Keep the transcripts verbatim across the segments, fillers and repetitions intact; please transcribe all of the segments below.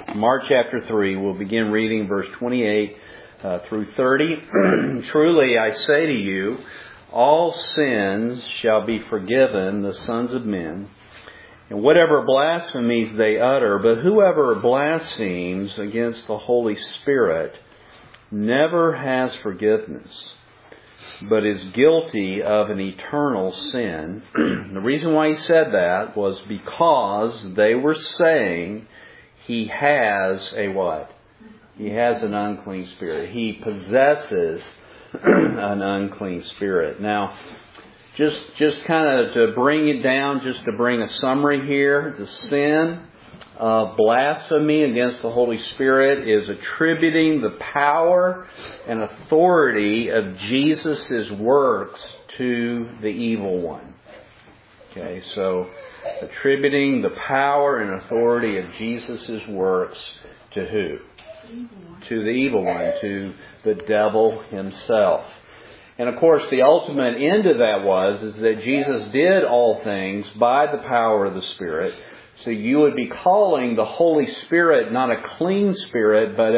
Mark chapter three. We'll begin reading verse twenty-eight uh, through thirty. Truly I say to you, all sins shall be forgiven the sons of men, and whatever blasphemies they utter, but whoever blasphemes against the Holy Spirit never has forgiveness, but is guilty of an eternal sin. The reason why he said that was because they were saying he has a what? He has an unclean spirit. He possesses an unclean spirit. Now, just just kind of to bring it down, just to bring a summary here, the sin of blasphemy against the Holy Spirit is attributing the power and authority of Jesus' works to the evil one. Okay, so attributing the power and authority of Jesus' works to who? To the evil one, to the devil himself. And of course, the ultimate end of that was is that Jesus did all things by the power of the Spirit. So you would be calling the Holy Spirit not a clean spirit, but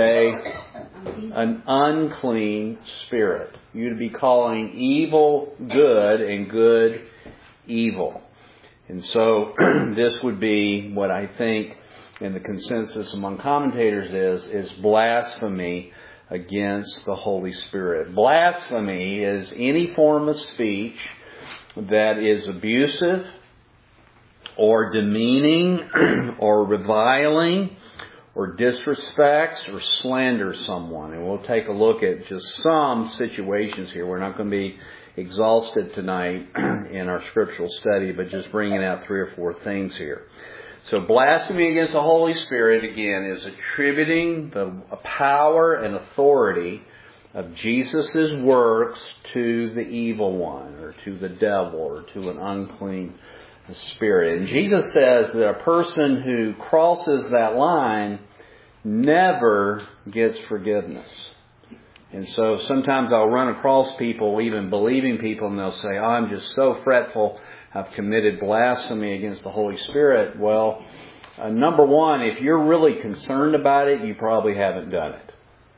a an unclean spirit. You'd be calling evil good and good evil. And so this would be what I think in the consensus among commentators is, is blasphemy against the Holy Spirit. Blasphemy is any form of speech that is abusive or demeaning or reviling or disrespects or slanders someone. And we'll take a look at just some situations here. We're not going to be exhausted tonight in our scriptural study, but just bringing out three or four things here. So blasphemy against the Holy Spirit, again, is attributing the power and authority of Jesus' works to the evil one, or to the devil, or to an unclean spirit. And Jesus says that a person who crosses that line never gets forgiveness. And so sometimes I'll run across people, even believing people, and they'll say, oh, I'm just so fretful, I've committed blasphemy against the Holy Spirit. Well, uh, number one, if you're really concerned about it, you probably haven't done it.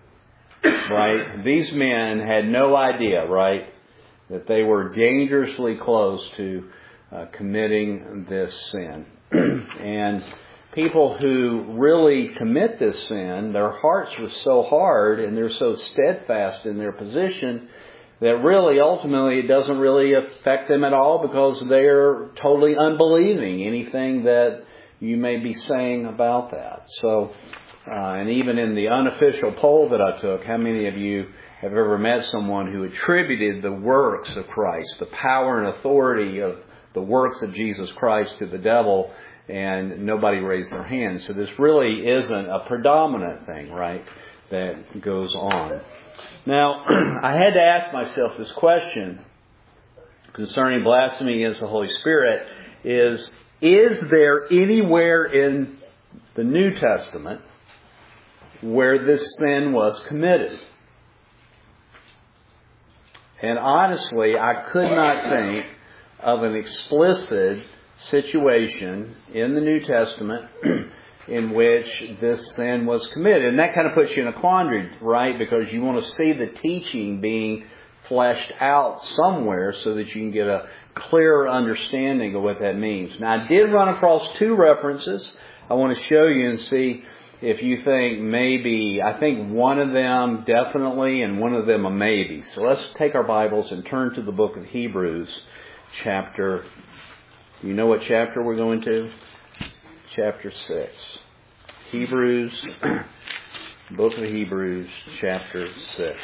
Right? These men had no idea, right, that they were dangerously close to uh, committing this sin. And people who really commit this sin, their hearts are so hard and they're so steadfast in their position that really, ultimately, it doesn't really affect them at all because they're totally unbelieving anything that you may be saying about that. So, uh, and even in the unofficial poll that I took, how many of you have ever met someone who attributed the works of Christ, the power and authority of the works of Jesus Christ to the devil, and nobody raised their hands? So this really isn't a predominant thing, right, that goes on. Now, I had to ask myself this question concerning blasphemy against the Holy Spirit is, is there anywhere in the New Testament where this sin was committed? And honestly, I could not think of an explicit situation in the New Testament in which this sin was committed. And that kind of puts you in a quandary, right? Because you want to see the teaching being fleshed out somewhere so that you can get a clearer understanding of what that means. Now, I did run across two references I want to show you and see if you think maybe, I think one of them definitely and one of them a maybe. So let's take our Bibles and turn to the book of Hebrews, chapter, do you know what chapter we're going to? Chapter six. Hebrews, book of Hebrews, chapter six.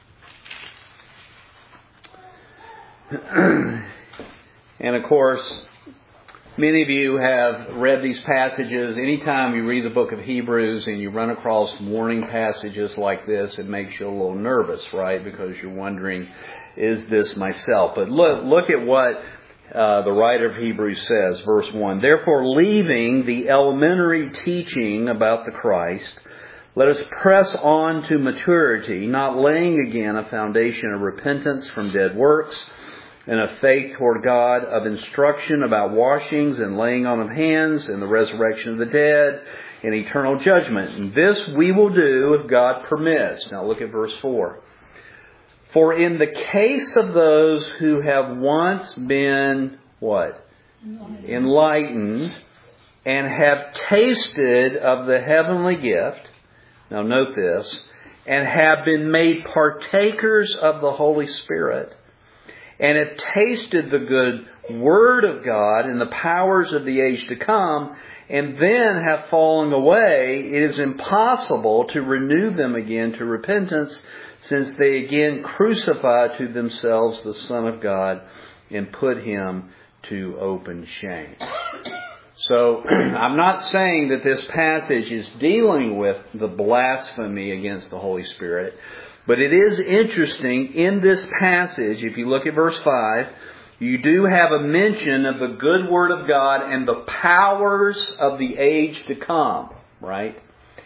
And of course, many of you have read these passages. Anytime you read the book of Hebrews and you run across warning passages like this, it makes you a little nervous, right? Because you're wondering, is this myself? But look, look at what Uh, the writer of Hebrews says, verse one, therefore, leaving the elementary teaching about the Christ, let us press on to maturity, not laying again a foundation of repentance from dead works and of faith toward God, of instruction about washings and laying on of hands and the resurrection of the dead, in eternal judgment. And this we will do if God permits. Now look at verse four. For in the case of those who have once been, what? Enlightened. Enlightened, and have tasted of the heavenly gift, now note this, and have been made partakers of the Holy Spirit, and have tasted the good Word of God and the powers of the age to come, and then have fallen away, it is impossible to renew them again to repentance, since they again crucify to themselves the Son of God and put Him to open shame. So, I'm not saying that this passage is dealing with the blasphemy against the Holy Spirit, but it is interesting in this passage, if you look at verse five, you do have a mention of the good Word of God and the powers of the age to come, right?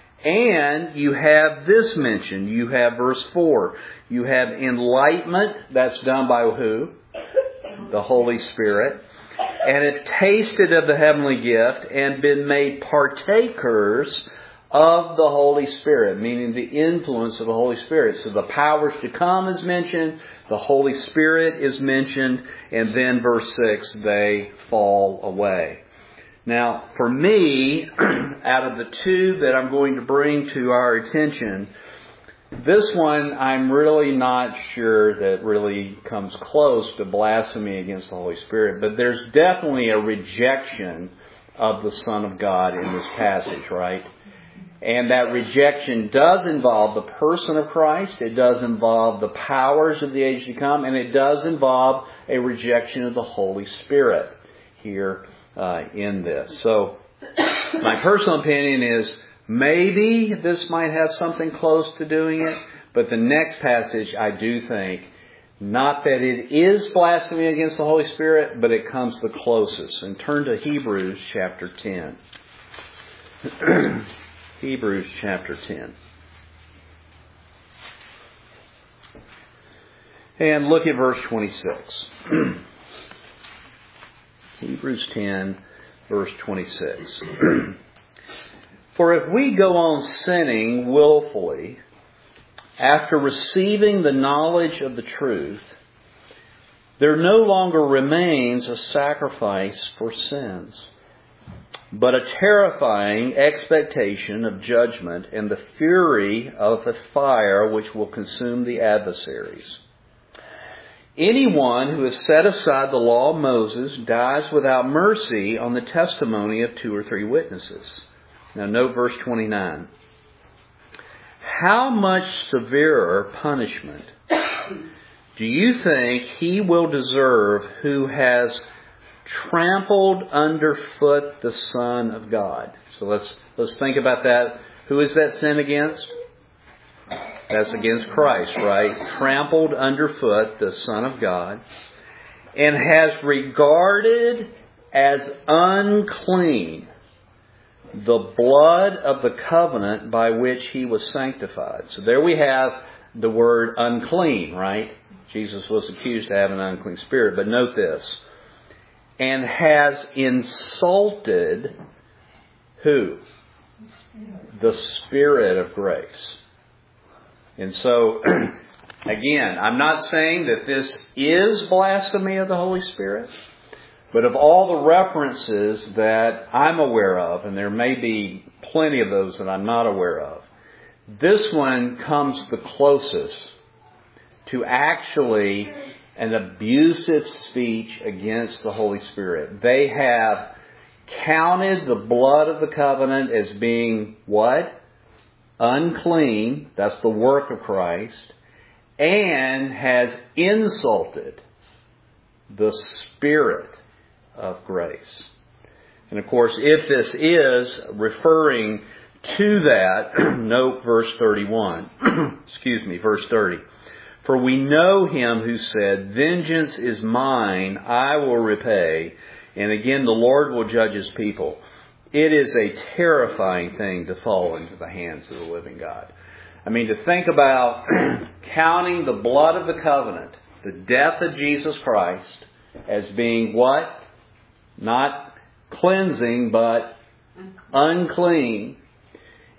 And you have this mention. You have verse four. You have enlightenment. That's done by who? The Holy Spirit. And have tasted of the heavenly gift and been made partakers of the Holy Spirit, meaning the influence of the Holy Spirit. So the powers to come is mentioned, the Holy Spirit is mentioned, and then verse six, they fall away. Now, for me, out of the two that I'm going to bring to our attention, this one I'm really not sure that really comes close to blasphemy against the Holy Spirit, but there's definitely a rejection of the Son of God in this passage, right? And that rejection does involve the person of Christ, it does involve the powers of the age to come, and it does involve a rejection of the Holy Spirit here uh, in this. So, my personal opinion is maybe this might have something close to doing it, but the next passage I do think, not that it is blasphemy against the Holy Spirit, but it comes the closest. And turn to Hebrews chapter ten. Hebrews chapter ten. And look at verse twenty-six. Hebrews ten, verse twenty-six. For if we go on sinning willfully, after receiving the knowledge of the truth, there no longer remains a sacrifice for sins, but a terrifying expectation of judgment and the fury of the fire which will consume the adversaries. Anyone who has set aside the law of Moses dies without mercy on the testimony of two or three witnesses. Now note verse twenty-nine. How much severer punishment do you think he will deserve who has trampled underfoot the Son of God? So let's let's think about that. Who is that sin against? That's against Christ, right? Trampled underfoot the Son of God, and has regarded as unclean the blood of the covenant by which he was sanctified. So there we have the word unclean, right? Jesus was accused of having an unclean spirit. But note this. And has insulted who? The Spirit of grace. And so, again, I'm not saying that this is blasphemy of the Holy Spirit. But of all the references that I'm aware of, and there may be plenty of those that I'm not aware of, this one comes the closest to actually an abusive speech against the Holy Spirit. They have counted the blood of the covenant as being what? Unclean. That's the work of Christ. And has insulted the Spirit of grace. And of course, if this is referring to that, note verse thirty-one. Excuse me, verse thirty. For we know him who said, vengeance is mine, I will repay. And again, the Lord will judge his people. It is a terrifying thing to fall into the hands of the living God. I mean, to think about counting the blood of the covenant, the death of Jesus Christ, as being what? Not cleansing, but unclean.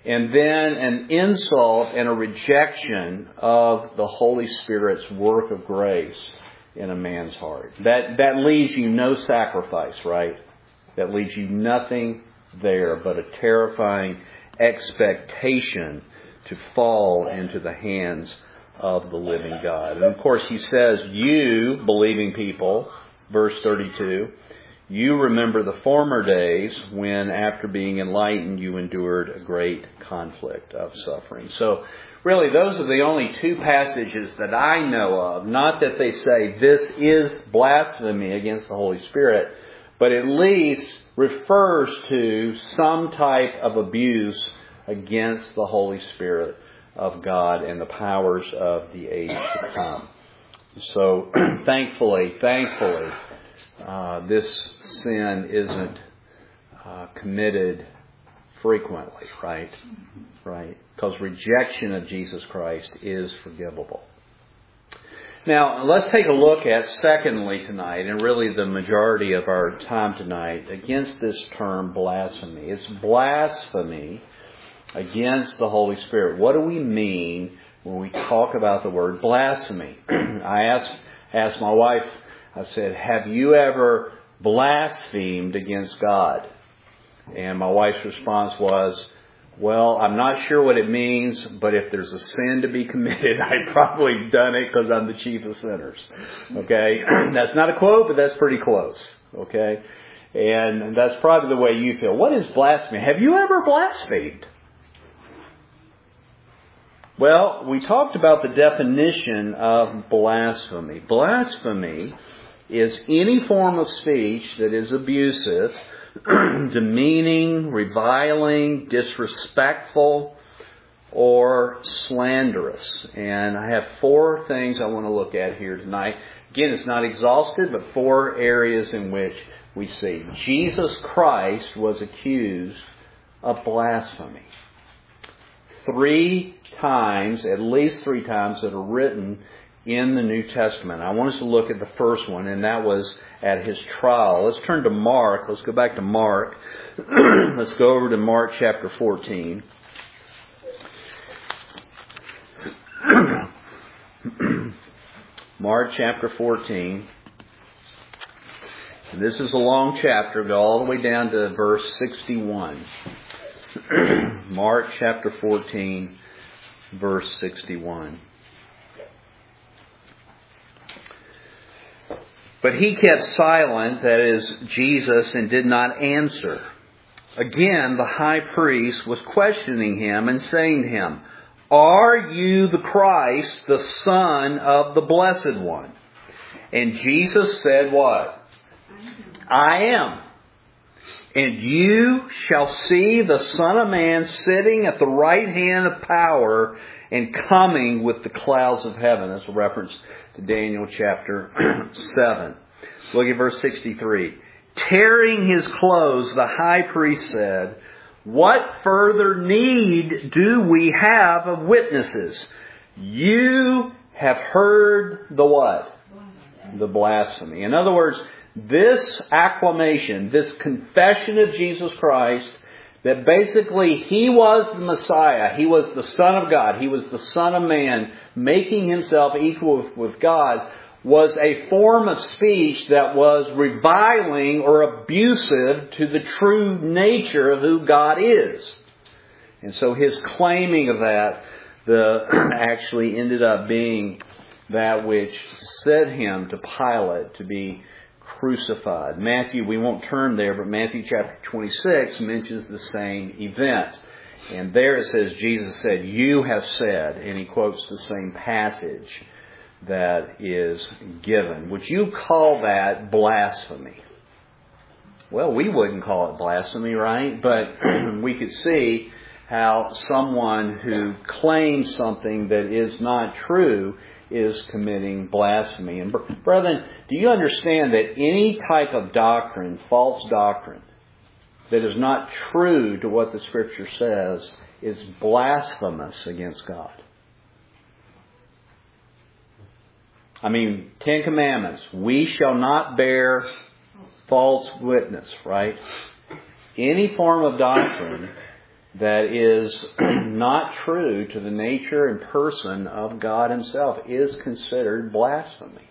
and then an insult and a rejection of the Holy Spirit's work of grace in a man's heart. That, that leaves you no sacrifice, right? That leaves you nothing there but a terrifying expectation to fall into the hands of the living God. And of course he says, you, believing people, verse thirty-two, you remember the former days when after being enlightened you endured a great conflict of suffering. So really those are the only two passages that I know of. Not that they say this is blasphemy against the Holy Spirit, but at least refers to some type of abuse against the Holy Spirit of God and the powers of the age to come. So thankfully, thankfully, uh, this sin isn't uh, committed frequently, right? Right? Because rejection of Jesus Christ is forgivable. Now, let's take a look at, secondly tonight, and really the majority of our time tonight, against this term blasphemy. It's blasphemy against the Holy Spirit. What do we mean when we talk about the word blasphemy? I asked, asked my wife, I said, have you ever blasphemed against God? And my wife's response was, well, I'm not sure what it means, but if there's a sin to be committed, I've probably done it because I'm the chief of sinners. Okay? That's not a quote, but that's pretty close. Okay? And that's probably the way you feel. What is blasphemy? Have you ever blasphemed? Well, we talked about the definition of blasphemy. Blasphemy is any form of speech that is abusive, demeaning, reviling, disrespectful, or slanderous. And I have four things I want to look at here tonight. Again, it's not exhaustive, but four areas in which we see. Jesus Christ was accused of blasphemy. Three times, at least three times, that are written in the New Testament. I want us to look at the first one, and that was at his trial. Let's turn to Mark. Let's go back to Mark. Let's go over to Mark chapter fourteen. Mark chapter fourteen. And this is a long chapter. Go all the way down to verse sixty-one. Mark chapter fourteen, verse sixty-one. But he kept silent, that is, Jesus, and did not answer. Again, the high priest was questioning him and saying to him, are you the Christ, the Son of the Blessed One? And Jesus said what? I am. And you shall see the Son of Man sitting at the right hand of power and coming with the clouds of heaven. That's a reference to Daniel chapter seven. Look at verse sixty-three. Tearing his clothes, the high priest said, what further need do we have of witnesses? You have heard the what? The blasphemy. In other words, this acclamation, this confession of Jesus Christ, that basically He was the Messiah, He was the Son of God, He was the Son of Man, making Himself equal with God, was a form of speech that was reviling or abusive to the true nature of who God is. And so His claiming of that the actually ended up being that which set Him to Pilate to be crucified. Matthew, we won't turn there, but Matthew chapter twenty-six mentions the same event. And there it says, Jesus said, you have said, and he quotes the same passage that is given. Would you call that blasphemy? Well, we wouldn't call it blasphemy, right? But we could see how someone who claims something that is not true is committing blasphemy. And brethren, do you understand that any type of doctrine, false doctrine, that is not true to what the Scripture says is blasphemous against God? I mean, Ten Commandments, we shall not bear false witness, right? Any form of doctrine that is not true to the nature and person of God Himself is considered blasphemy.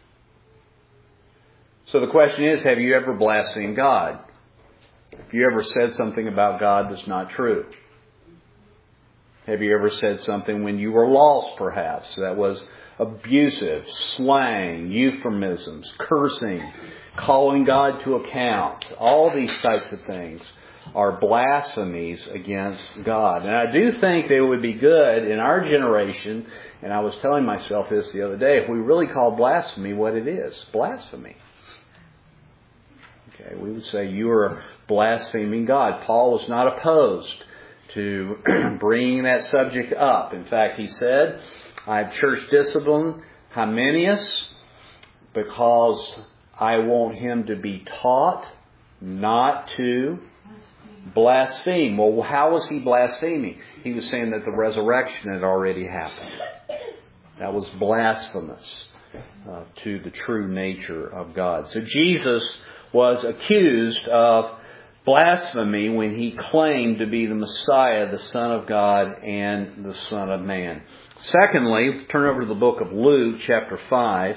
So the question is, have you ever blasphemed God? Have you ever said something about God that's not true? Have you ever said something when you were lost, perhaps, that was abusive, slang, euphemisms, cursing, calling God to account? All these types of things are blasphemies against God. And I do think that it would be good in our generation, and I was telling myself this the other day, if we really call blasphemy what it is, blasphemy. Okay, we would say you are blaspheming God. Paul was not opposed to bringing that subject up. In fact, he said, I have church discipline Hymenaeus because I want him to be taught not to blaspheme. Well, how was he blaspheming? He was saying that the resurrection had already happened. That was blasphemous uh, to the true nature of God. So Jesus was accused of blasphemy when he claimed to be the Messiah, the Son of God, and the Son of Man. Secondly, turn over to the book of Luke, chapter five.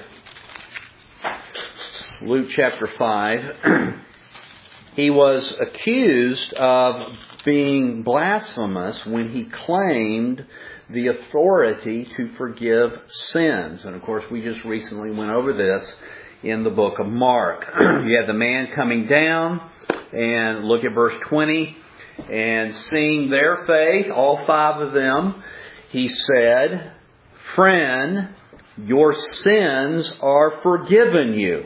Luke chapter five. He was accused of being blasphemous when he claimed the authority to forgive sins. And of course, we just recently went over this in the book of Mark. You have the man coming down, and look at verse twenty. And seeing their faith, all five of them, he said, Friend, your sins are forgiven you.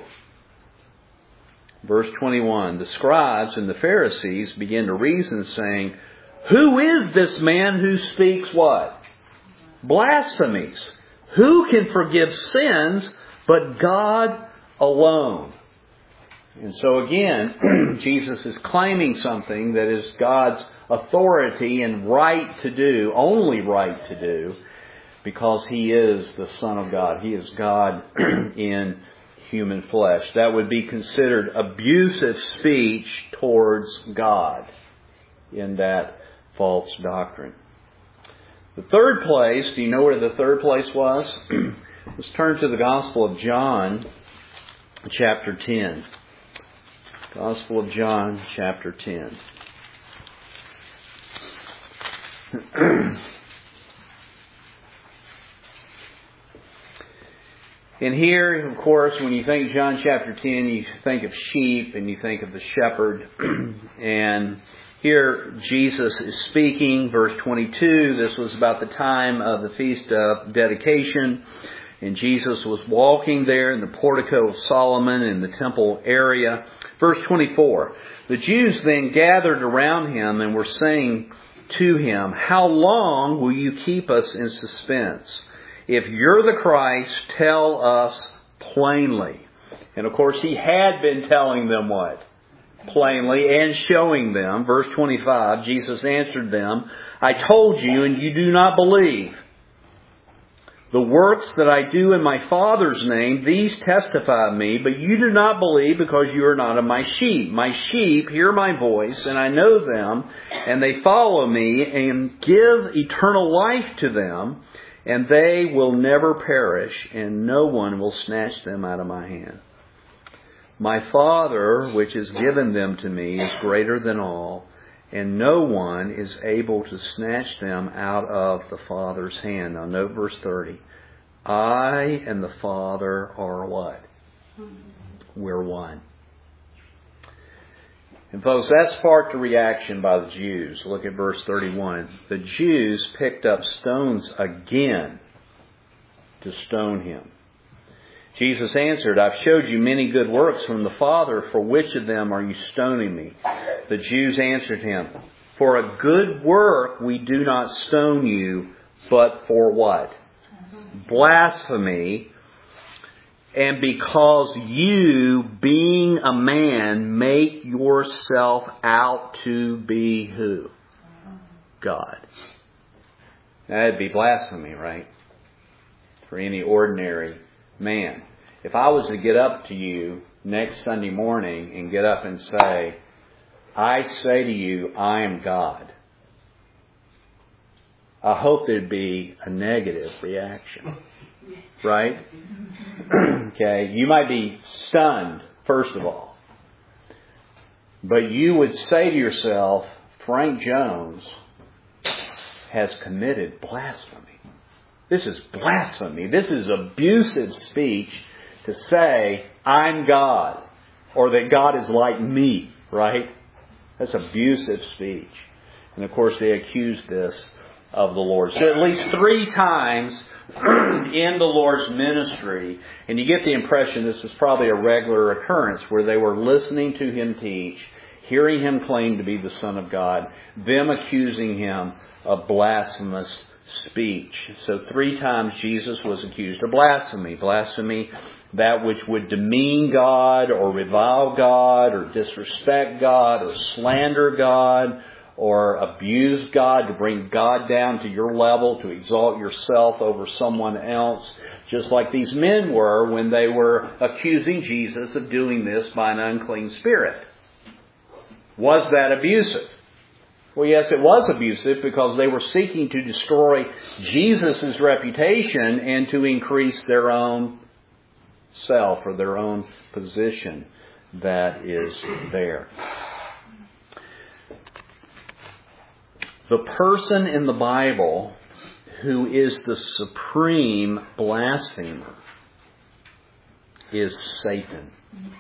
Verse twenty-one, the scribes and the Pharisees began to reason, saying, Who is this man who speaks what? Blasphemies. Who can forgive sins but God alone? And so again, Jesus is claiming something that is God's authority and right to do, only right to do, because He is the Son of God. He is God in human flesh. That would be considered abusive speech towards God in that false doctrine. The third place, do you know where the third place was? Let's turn to the Gospel of John, chapter ten. Gospel of John, chapter ten. And here, of course, when you think John chapter ten, you think of sheep and you think of the shepherd. And here Jesus is speaking, verse twenty-two. This was about the time of the Feast of Dedication. And Jesus was walking there in the portico of Solomon in the temple area. Verse twenty-four. The Jews then gathered around him and were saying to him, How long will you keep us in suspense? If you're the Christ, tell us plainly. And of course, he had been telling them what? Plainly, and showing them. Verse twenty-five, Jesus answered them, I told you, and you do not believe. The works that I do in my Father's name, these testify of me, but you do not believe because you are not of my sheep. My sheep hear my voice, and I know them, and they follow me, and give eternal life to them, and they will never perish, and no one will snatch them out of my hand. My Father, which has given them to me, is greater than all, and no one is able to snatch them out of the Father's hand. Now note verse thirty. I and the Father are what? We're one. And folks, that sparked a reaction by the Jews. Look at verse thirty-one. The Jews picked up stones again to stone him. Jesus answered, I've showed you many good works from the Father. For which of them are you stoning me? The Jews answered him, For a good work we do not stone you, but for what? Blasphemy. And because you, being a man, make yourself out to be who? God. That'd be blasphemy, right? For any ordinary man. If I was to get up to you next Sunday morning and get up and say, I say to you, I am God. I hope there'd be a negative reaction. Right? Okay, you might be stunned, first of all. But you would say to yourself, Frank Jones has committed blasphemy. This is blasphemy. This is abusive speech to say, I'm God, or that God is like me, right? That's abusive speech. And of course they accused this of the Lord. So at least three times in the Lord's ministry, and you get the impression this was probably a regular occurrence, where they were listening to Him teach, hearing Him claim to be the Son of God, them accusing Him of blasphemous speech. So three times Jesus was accused of blasphemy. Blasphemy, that which would demean God, or revile God, or disrespect God, or slander God, or abuse God, to bring God down to your level, to exalt yourself over someone else, just like these men were when they were accusing Jesus of doing this by an unclean spirit. Was that abusive? Well, yes, it was abusive, because they were seeking to destroy Jesus' reputation and to increase their own self, or their own position that is there. The person in the Bible who is the supreme blasphemer is Satan.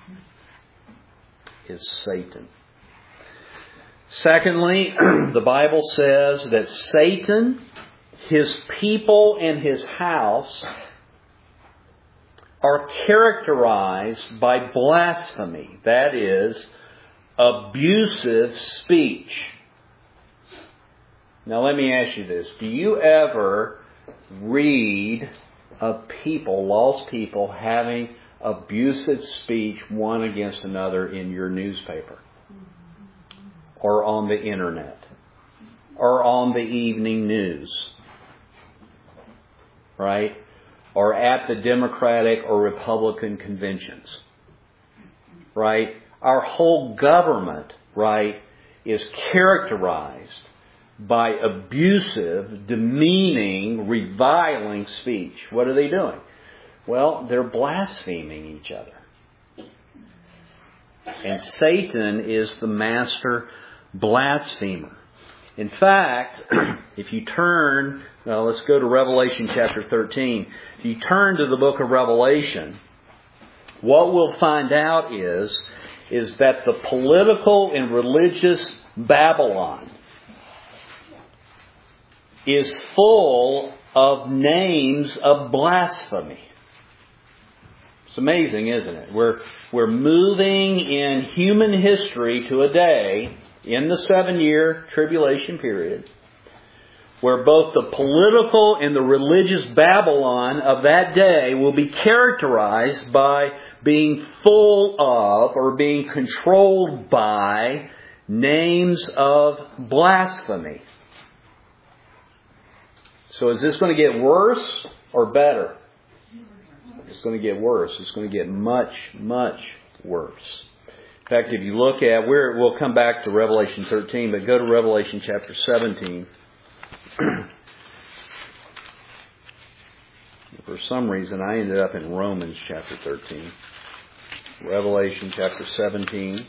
Is Satan. Secondly, the Bible says that Satan, his people, and his house are characterized by blasphemy. That is, abusive speech. Now let me ask you this. Do you ever read of people, lost people, having abusive speech one against another in your newspaper? Or on the internet? Or on the evening news? Right? Or at the Democratic or Republican conventions? Right? Our whole government, right, is characterized by abusive, demeaning, reviling speech. What are they doing? Well, they're blaspheming each other. And Satan is the master blasphemer. In fact, if you turn, well, let's go to Revelation chapter thirteen. If you turn to the book of Revelation, what we'll find out is, is that the political and religious Babylon is full of names of blasphemy. It's amazing, isn't it? We're, we're moving in human history to a day in the seven-year tribulation period where both the political and the religious Babylon of that day will be characterized by being full of, or being controlled by, names of blasphemy. So is this going to get worse or better? It's going to get worse. It's going to get much, much worse. In fact, if you look at, where we'll come back to Revelation thirteen, but go to Revelation chapter seventeen. For some reason, I ended up in Romans chapter thirteen. Revelation chapter seventeen.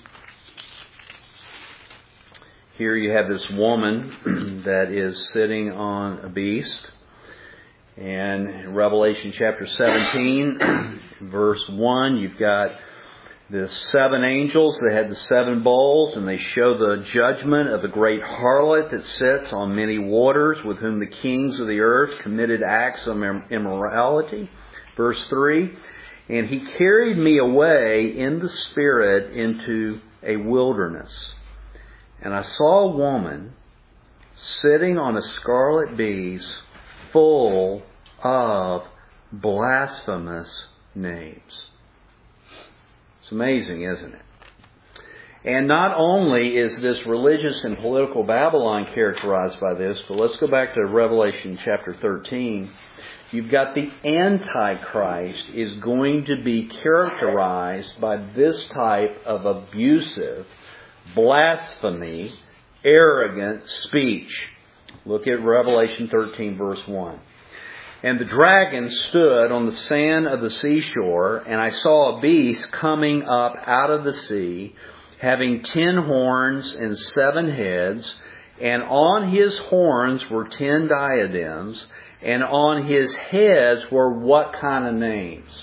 Here you have this woman that is sitting on a beast. And in Revelation chapter seventeen, verse one, you've got the seven angels that had the seven bowls, and they show the judgment of the great harlot that sits on many waters, with whom the kings of the earth committed acts of immorality. Verse three, and he carried me away in the Spirit into a wilderness. And I saw a woman sitting on a scarlet beast, full of blasphemous names. It's amazing, isn't it? And not only is this religious and political Babylon characterized by this, but let's go back to Revelation chapter thirteen. You've got the Antichrist is going to be characterized by this type of abusive, blasphemy, arrogant speech. Look at Revelation thirteen, verse one. And the dragon stood on the sand of the seashore, and I saw a beast coming up out of the sea, having ten horns and seven heads, and on his horns were ten diadems, and on his heads were what kind of names?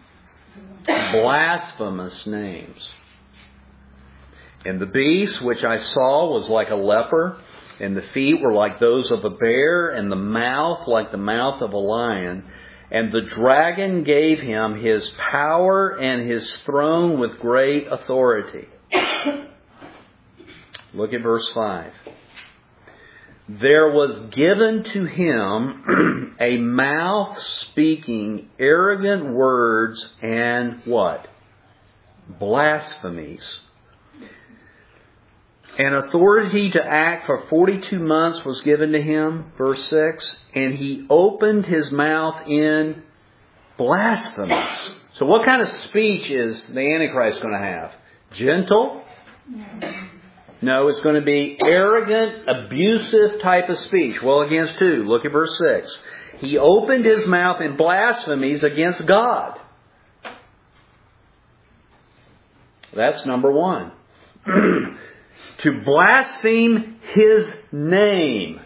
Blasphemous names. And the beast which I saw was like a leper, and the feet were like those of a bear, and the mouth like the mouth of a lion. And the dragon gave him his power and his throne with great authority. Look at verse five. There was given to him a mouth speaking arrogant words and what? Blasphemies. And authority to act for forty-two months was given to him, verse six, and he opened his mouth in blasphemies. So what kind of speech is the Antichrist going to have? Gentle? No, it's going to be arrogant, abusive type of speech. Well, against who? Look at verse six. He opened his mouth in blasphemies against God. That's number one. To blaspheme His name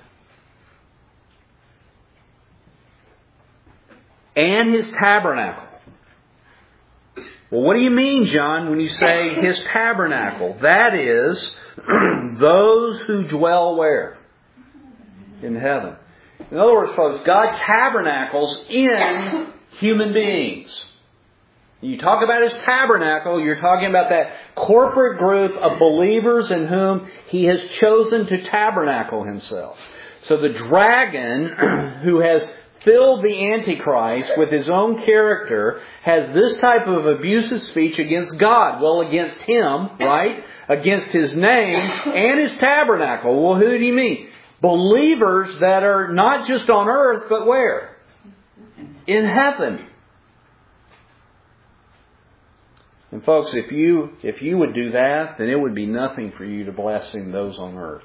and His tabernacle. Well, what do you mean, John, when you say His tabernacle? That is, those who dwell where? In heaven. In other words, folks, God tabernacles in human beings. You talk about His tabernacle, you're talking about that corporate group of believers in whom He has chosen to tabernacle Himself. So the dragon, who has filled the Antichrist with his own character, has this type of abusive speech against God. Well, against Him, right? Against His name and His tabernacle. Well, who do you mean? Believers that are not just on earth, but where? In heaven. And folks, if you if you would do that, then it would be nothing for you to blaspheme those on earth.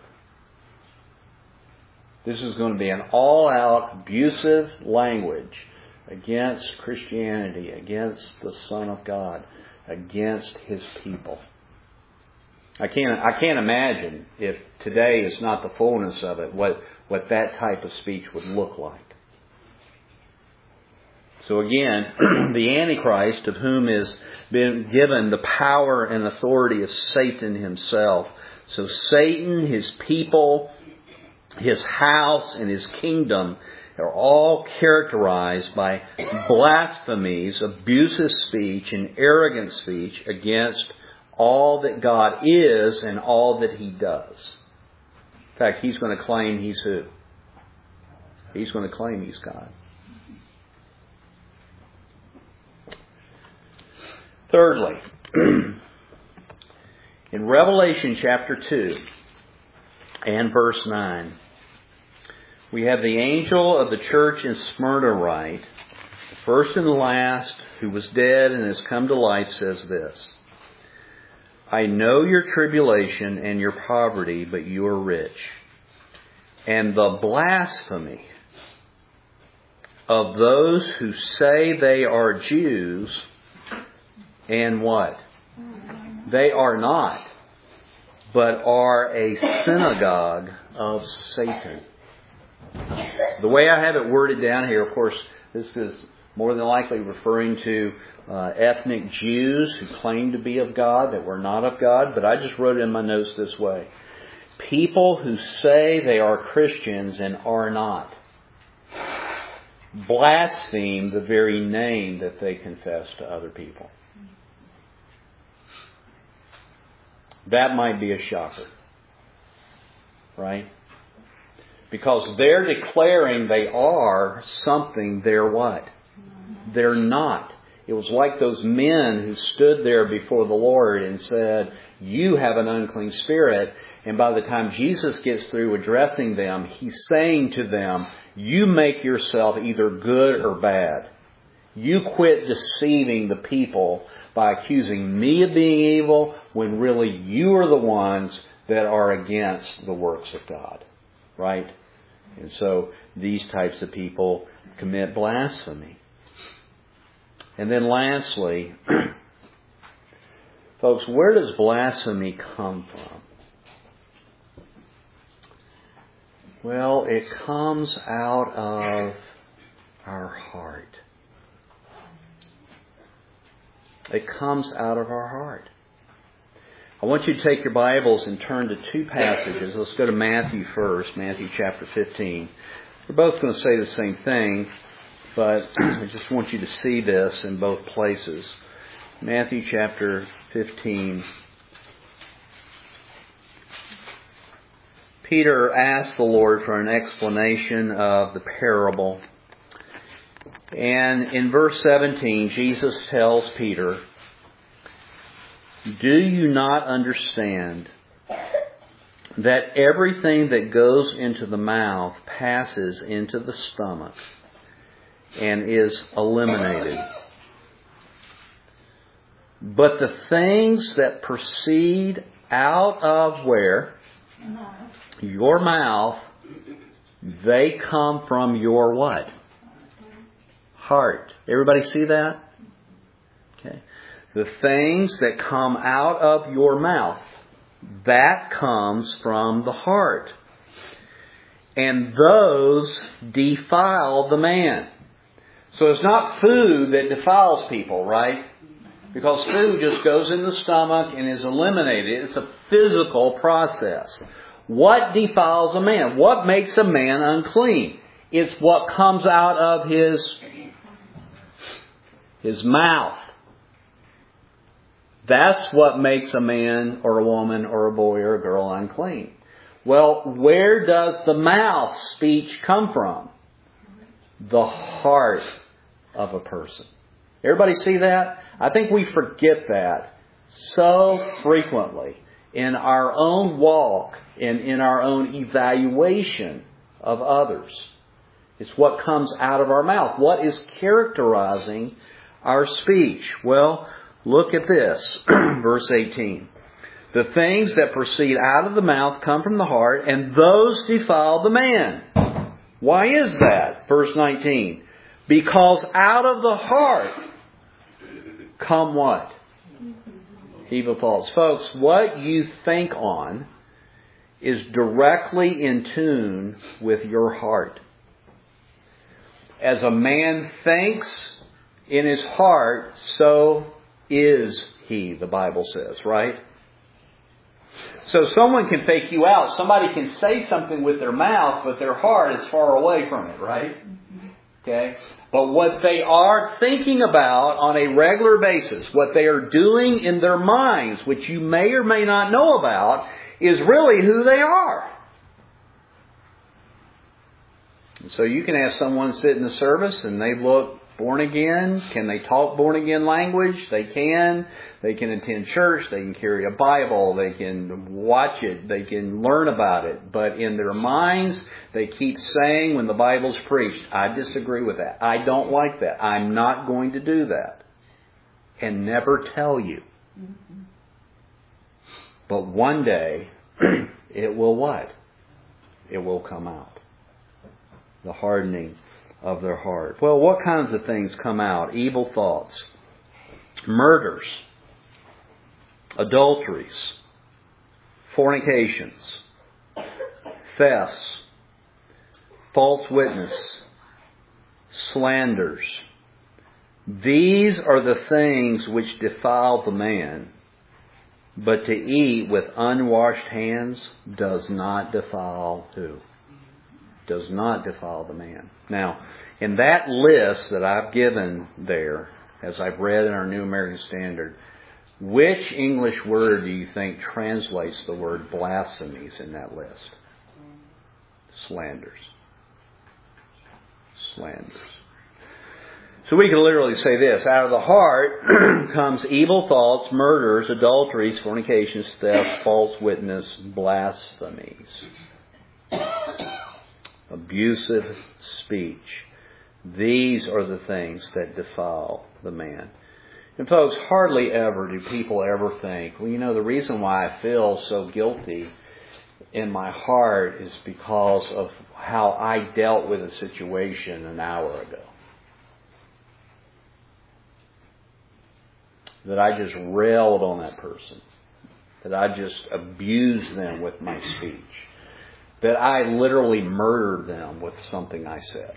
This is going to be an all-out abusive language against Christianity, against the Son of God, against His people. I can't I can't imagine, if today is not the fullness of it, what, what that type of speech would look like. So again, the Antichrist, of whom has been given the power and authority of Satan himself. So Satan, his people, his house, and his kingdom are all characterized by blasphemies, abusive speech, and arrogant speech against all that God is and all that He does. In fact, he's going to claim He's who? He's going to claim He's God. Thirdly, in Revelation chapter two and verse nine, we have the angel of the church in Smyrna write, the first and the last, who was dead and has come to life, says this: I know your tribulation and your poverty, but you are rich. And the blasphemy of those who say they are Jews, and what? They are not, but are a synagogue of Satan. The way I have it worded down here, of course, this is more than likely referring to uh, ethnic Jews who claim to be of God that were not of God, but I just wrote it in my notes this way. People who say they are Christians and are not blaspheme the very name that they confess to other people. That might be a shocker. Right? Because they're declaring they are something they're what? They're not. It was like those men who stood there before the Lord and said, you have an unclean spirit. And by the time Jesus gets through addressing them, He's saying to them, you make yourself either good or bad. You quit deceiving the people by accusing me of being evil when really you are the ones that are against the works of God. Right? And so these types of people commit blasphemy. And then lastly, folks, where does blasphemy come from? Well, it comes out of our heart. It comes out of our heart. I want you to take your Bibles and turn to two passages. Let's go to Matthew first, Matthew chapter fifteen. We're both going to say the same thing, but I just want you to see this in both places. Matthew chapter fifteen. Peter asked the Lord for an explanation of the parable. And in verse seventeen, Jesus tells Peter, "Do you not understand that everything that goes into the mouth passes into the stomach and is eliminated? But the things that proceed out of where? Your mouth, they come from your what? Heart." Everybody see that? Okay. The things that come out of your mouth, that comes from the heart. And those defile the man. So it's not food that defiles people, right? Because food just goes in the stomach and is eliminated. It's a physical process. What defiles a man? What makes a man unclean? It's what comes out of his, his mouth. That's what makes a man or a woman or a boy or a girl unclean. Well, where does the mouth speech come from? The heart of a person. Everybody see that? I think we forget that so frequently in our own walk and in our own evaluation of others. It's what comes out of our mouth. What is characterizing our speech? Well, look at this, verse eighteen. "The things that proceed out of the mouth come from the heart, and those defile the man." Why is that? Verse nineteen. "Because out of the heart come what? Evil thoughts." Folks, what you think on is directly in tune with your heart. As a man thinks in his heart, so is he, the Bible says, right? So someone can fake you out. Somebody can say something with their mouth, but their heart is far away from it, right? Okay? But what they are thinking about on a regular basis, what they are doing in their minds, which you may or may not know about, is really who they are. And so you can have someone sit in the service and they look born again. Can they talk born again language? They can. They can attend church. They can carry a Bible. They can watch it. They can learn about it. But in their minds, they keep saying when the Bible's preached, "I disagree with that. I don't like that. I'm not going to do that." And never tell you. But one day, it will what? It will come out. The hardening of their heart. Well, what kinds of things come out? Evil thoughts, murders, adulteries, fornications, thefts, false witness, slanders. These are the things which defile the man, but to eat with unwashed hands does not defile who? Does not defile the man. Now, in that list that I've given there, as I've read in our New American Standard, which English word do you think translates the word blasphemies in that list? Slanders. Slanders. So we can literally say this: out of the heart comes evil thoughts, murders, adulteries, fornications, theft, false witness, blasphemies. Abusive speech. These are the things that defile the man. And folks, hardly ever do people ever think, well, you know, the reason why I feel so guilty in my heart is because of how I dealt with a situation an hour ago. That I just railed on that person. That I just abused them with my speech. That I literally murdered them with something I said.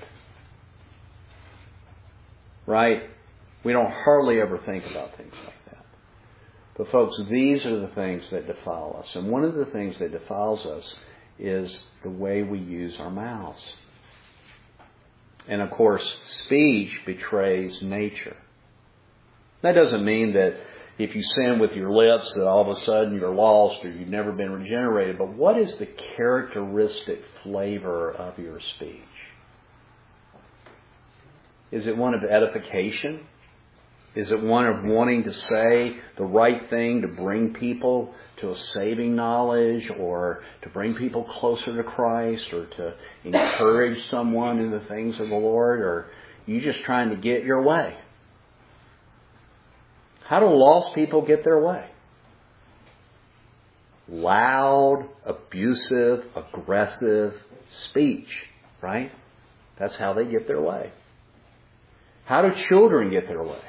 Right? We don't hardly ever think about things like that. But folks, these are the things that defile us. And one of the things that defiles us is the way we use our mouths. And of course, speech betrays nature. That doesn't mean that if you sin with your lips that all of a sudden you're lost or you've never been regenerated. But what is the characteristic flavor of your speech? Is it one of edification? Is it one of wanting to say the right thing to bring people to a saving knowledge or to bring people closer to Christ or to encourage someone in the things of the Lord? Or are you just trying to get your way? How do lost people get their way? Loud, abusive, aggressive speech, right? That's how they get their way. How do children get their way?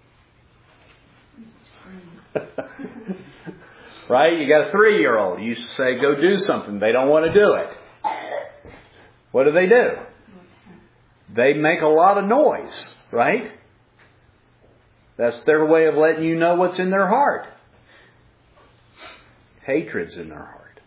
Right? You got a three-year-old. You say, go do something. They don't want to do it. What do they do? They make a lot of noise, right? That's their way of letting you know what's in their heart. Hatred's in their heart.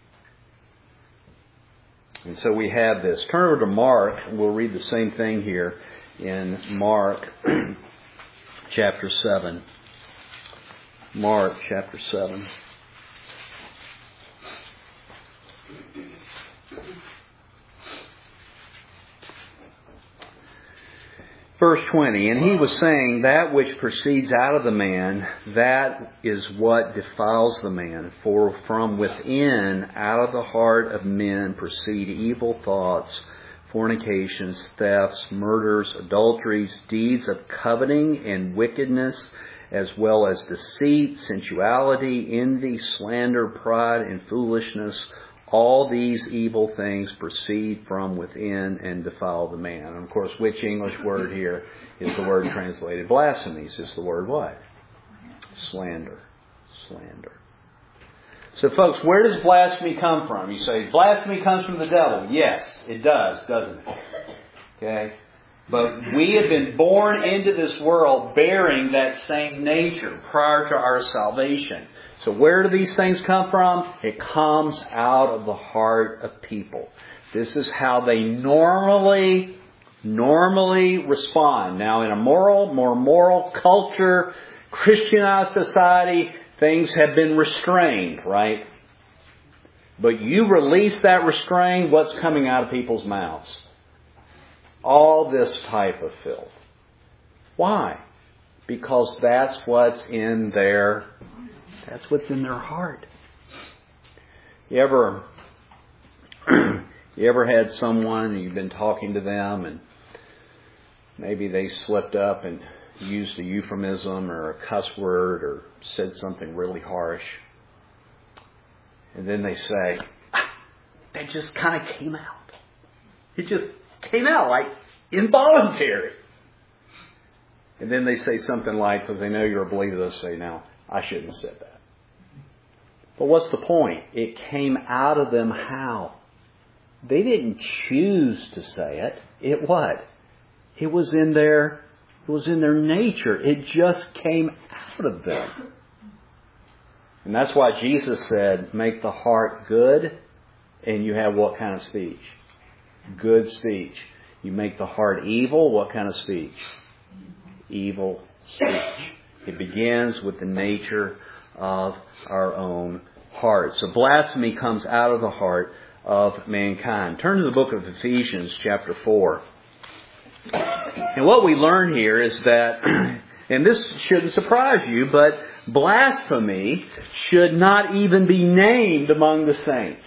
And so we have this. Turn over to Mark, and we'll read the same thing here in Mark chapter seven. Mark chapter seven. Verse twenty, and he was saying, that which proceeds out of the man, that is what defiles the man. For from within, out of the heart of men, proceed evil thoughts, fornications, thefts, murders, adulteries, deeds of coveting and wickedness, as well as deceit, sensuality, envy, slander, pride, and foolishness. All these evil things proceed from within and defile the man. And of course, which English word here is the word translated blasphemies? Is the word what? Slander. Slander. So folks, where does blasphemy come from? You say, blasphemy comes from the devil. Yes, it does, doesn't it? Okay? But we have been born into this world bearing that same nature prior to our salvation. So where do these things come from? It comes out of the heart of people. This is how they normally, normally respond. Now in a moral, more moral culture, Christianized society, things have been restrained, right? But you release that restraint, what's coming out of people's mouths? All this type of filth. Why? Because that's what's in their That's what's in their heart. You ever, you ever had someone and you've been talking to them and maybe they slipped up and used a euphemism or a cuss word or said something really harsh, and then they say, ah, that just kind of came out. It just came out like involuntary. And then they say something like, because they know you're a believer, they'll say, now, I shouldn't have said that. But what's the point? It came out of them how? They didn't choose to say it. It what? It was in their, it was in their nature. It just came out of them. And that's why Jesus said, make the heart good, and you have what kind of speech? Good speech. You make the heart evil, what kind of speech? Evil speech. It begins with the nature of our own heart. So blasphemy comes out of the heart of mankind. Turn to the book of Ephesians chapter four. And what we learn here is that, and this shouldn't surprise you, but blasphemy should not even be named among the saints.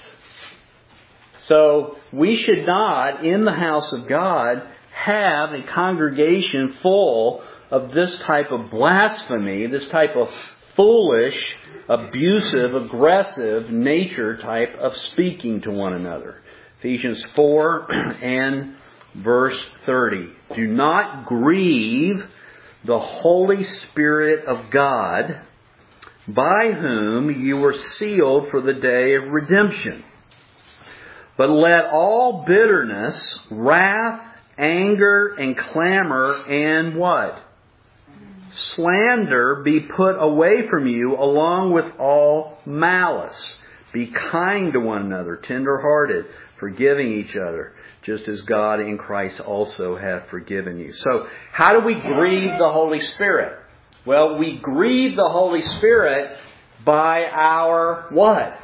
So we should not, in the house of God, have a congregation full of this type of blasphemy, this type of foolish, abusive, aggressive nature type of speaking to one another. Ephesians four and verse thirty. Do not grieve the Holy Spirit of God, by whom you were sealed for the day of redemption. But let all bitterness, wrath, anger, and clamor, and what? Slander be put away from you, along with all malice. Be kind to one another, tender-hearted, forgiving each other, just as God in Christ also hath forgiven you. So, how do we grieve the Holy Spirit? Well, we grieve the Holy Spirit by our what?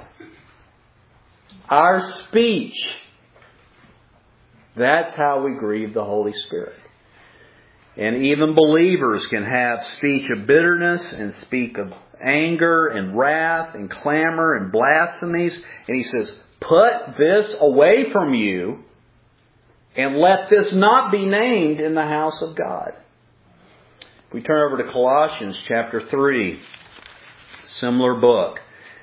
Our speech. That's how we grieve the Holy Spirit. And even believers can have speech of bitterness and speak of anger and wrath and clamor and blasphemies. And he says, put this away from you and let this not be named in the house of God. We turn over to Colossians chapter three, similar book.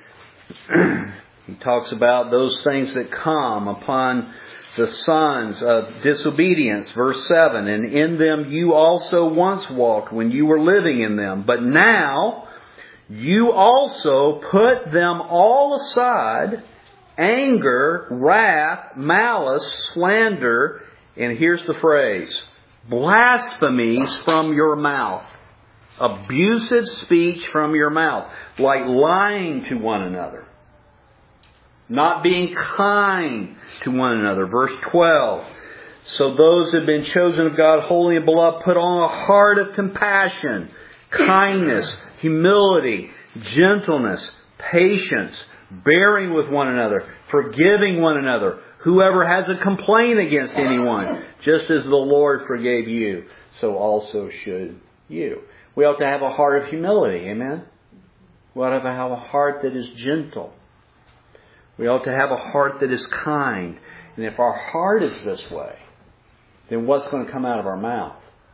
He talks about those things that come upon the sons of disobedience, verse seven. And in them you also once walked when you were living in them. But now you also put them all aside, anger, wrath, malice, slander, and here's the phrase, blasphemies from your mouth. Abusive speech from your mouth, like lying to one another. Not being kind to one another. Verse twelve. So those who have been chosen of God, holy and beloved, put on a heart of compassion, kindness, humility, gentleness, patience, bearing with one another, forgiving one another. Whoever has a complaint against anyone, just as the Lord forgave you, so also should you. We ought to have a heart of humility. Amen? We ought to have a heart that is gentle. We ought to have a heart that is kind. And if our heart is this way, then what's going to come out of our mouth?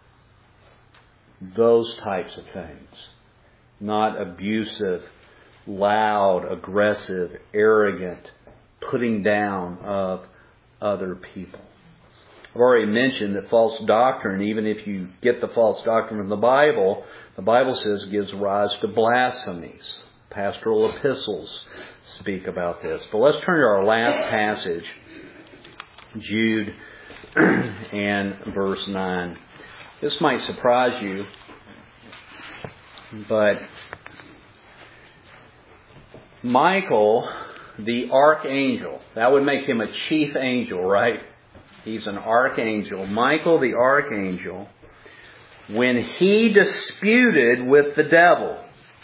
Those types of things. Not abusive, loud, aggressive, arrogant, putting down of other people. I've already mentioned that false doctrine, even if you get the false doctrine from the Bible, the Bible says gives rise to blasphemies. Pastoral epistles speak about this. But let's turn to our last passage, Jude and verse nine. This might surprise you, but Michael, the archangel, that would make him a chief angel, right? He's an archangel. Michael, the archangel, when he disputed with the devil.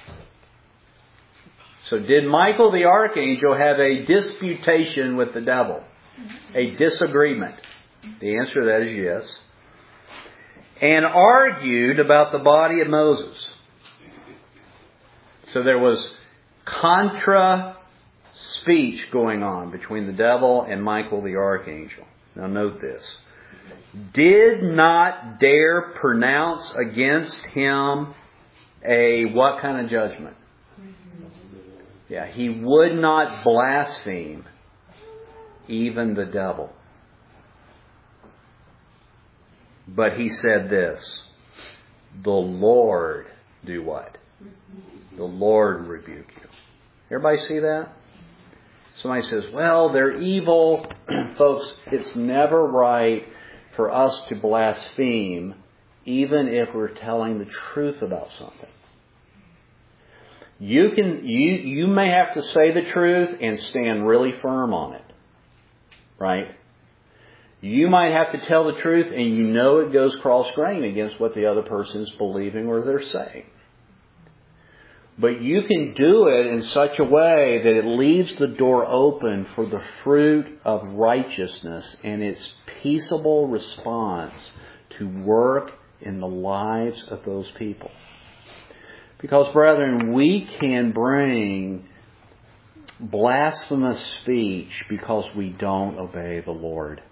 So did Michael the archangel have a disputation with the devil? A disagreement? The answer to that is yes. And argued about the body of Moses. So there was contra speech going on between the devil and Michael the archangel. Now note this. Did not dare pronounce against him a what kind of judgment? Yeah, he would not blaspheme even the devil. But he said this, the Lord do what? The Lord rebuke you. Everybody see that? Somebody says, well, they're evil. Folks, it's never right for us to blaspheme even if we're telling the truth about something. You can you you may have to say the truth and stand really firm on it. Right? You might have to tell the truth and you know it goes cross-grain against what the other person's believing or they're saying. But you can do it in such a way that it leaves the door open for the fruit of righteousness and its peaceable response to work in the lives of those people. Because, brethren, we can bring blasphemous speech because we don't obey the Lord.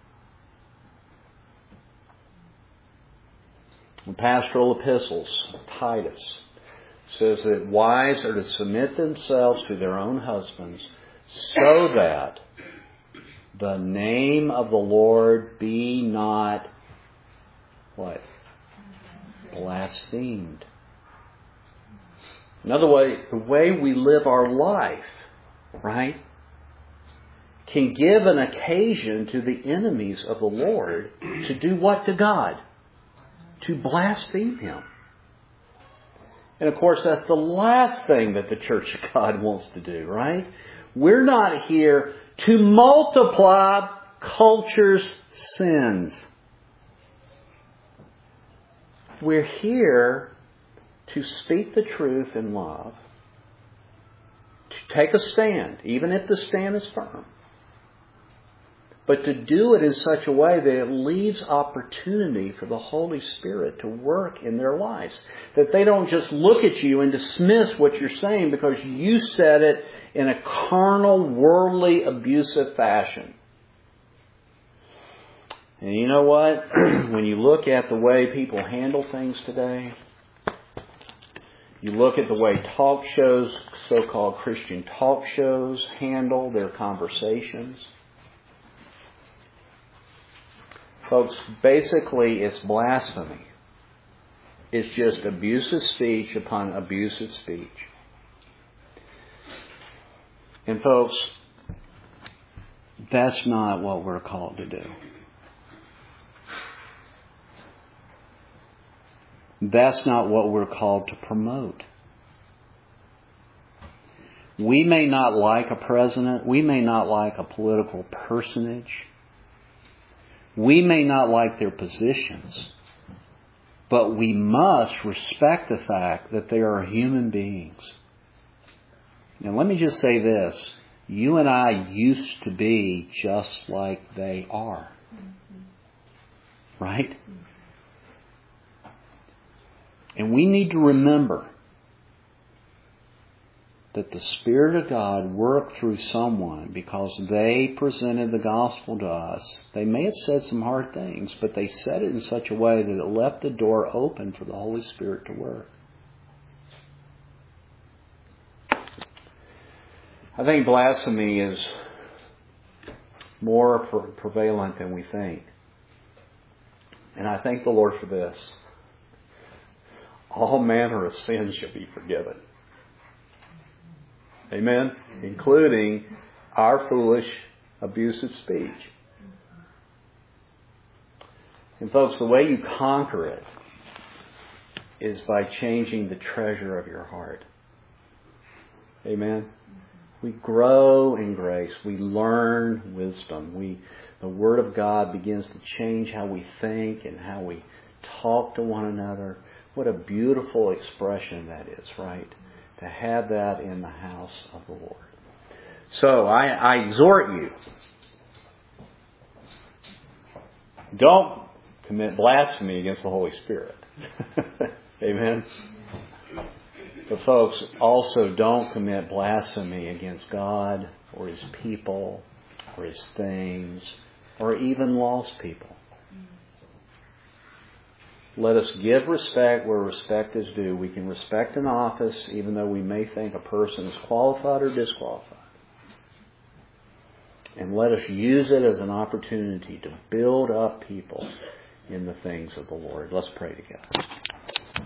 In pastoral epistles, Titus, says that wives are to submit themselves to their own husbands so that the name of the Lord be not, what? Blasphemed. In other words, the way we live our life, right, can give an occasion to the enemies of the Lord to do what to God? To blaspheme Him. And of course, that's the last thing that the Church of God wants to do, right? We're not here to multiply culture's sins. We're here to speak the truth in love, to take a stand, even if the stand is firm, but to do it in such a way that it leaves opportunity for the Holy Spirit to work in their lives. That they don't just look at you and dismiss what you're saying because you said it in a carnal, worldly, abusive fashion. And you know what? When you look at the way people handle things today, you look at the way talk shows, so-called Christian talk shows, handle their conversations. Folks, basically it's blasphemy. It's just abusive speech upon abusive speech. And folks, that's not what we're called to do. That's not what we're called to promote. We may not like a president. We may not like a political personage. We may not like their positions. But we must respect the fact that they are human beings. Now let me just say this. You and I used to be just like they are. Right? And we need to remember that the Spirit of God worked through someone because they presented the gospel to us. They may have said some hard things, but they said it in such a way that it left the door open for the Holy Spirit to work. I think blasphemy is more prevalent than we think. And I thank the Lord for this. All manner of sins shall be forgiven. Amen? Including our foolish, abusive speech. And folks, the way you conquer it is by changing the treasure of your heart. Amen? We grow in grace. We learn wisdom. We, the Word of God begins to change how we think and how we talk to one another. What a beautiful expression that is, right? To have that in the house of the Lord. So I, I exhort you, don't commit blasphemy against the Holy Spirit. Amen? But folks, also don't commit blasphemy against God or His people or His things or even lost people. Let us give respect where respect is due. We can respect an office even though we may think a person is qualified or disqualified. And let us use it as an opportunity to build up people in the things of the Lord. Let's pray together.